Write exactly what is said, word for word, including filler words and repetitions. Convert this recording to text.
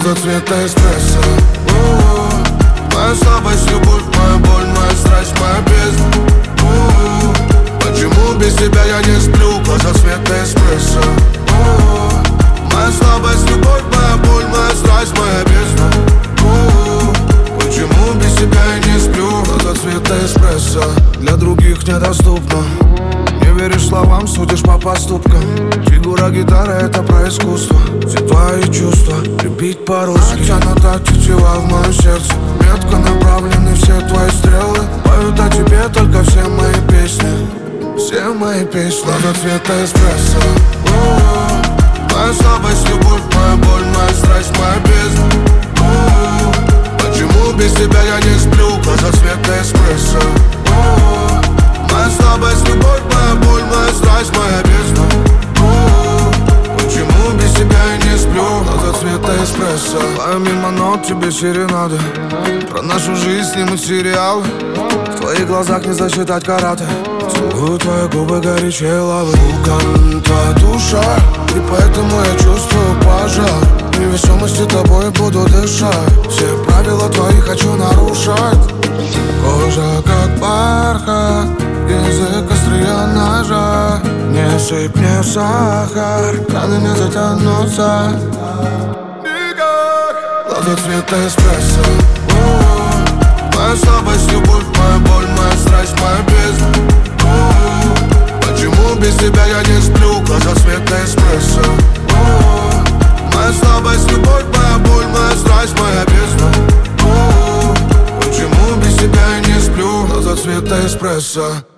глаза цвета эспрессо. У-у-у. Моя слабость, любовь, моя боль, моя страсть, моя бездна. У-у-у. Почему без тебя я не сплю? Глаза цвета эспрессо. У-у-у. Моя слабость, любовь, моя боль, моя страсть, моя бездна. У-у-у. Почему без тебя я не сплю? Глаза цвета эспрессо. Для других недоступно. Не веришь словам, судишь по поступкам. Фигура гитары — это про искусство. Все твои чувства, любить по-русски. Натянута тетива в моем сердце. Метко направлены все твои стрелы. Поют о тебе только все мои песни. Все мои песни. Глаза цвета эспрессо. У-у-у. Моя слабость, любовь, моя боль, моя страсть, моя бездна. У-у-у. Почему без тебя я не сплю? Глаза цвета эспрессо. У-у-у. Моя слабость, любовь, моя боль, моя страсть, моя бездна. У-у-у. Почему без тебя я не сплю? Глаза цвета эспрессо. Помимо нот тебе серенады. Про нашу жизнь снимут сериалы. В твоих глазах не засчитать караты. Целую твои губы горячей лавы. Пукан твоя душа, и поэтому я чувствую пожар. В невесомости тобой буду дышать. Все правила твои хочу нарушать. Кожа как бархат, язык острия ножа. Не сыпь мне сахар, раны не затянутся никак. Глаза цвета эспрессо. У-у-у. Моя слабость, любовь, моя боль, моя страсть, моя бездна. У-у-у. Почему без тебя я не сплю? Глаза цвета эспрессо. У-у-у. Моя слабость, любовь, моя боль, моя страсть, моя бездна. У-у-у. Почему без тебя я не сплю? Глаза цвета эспрессо.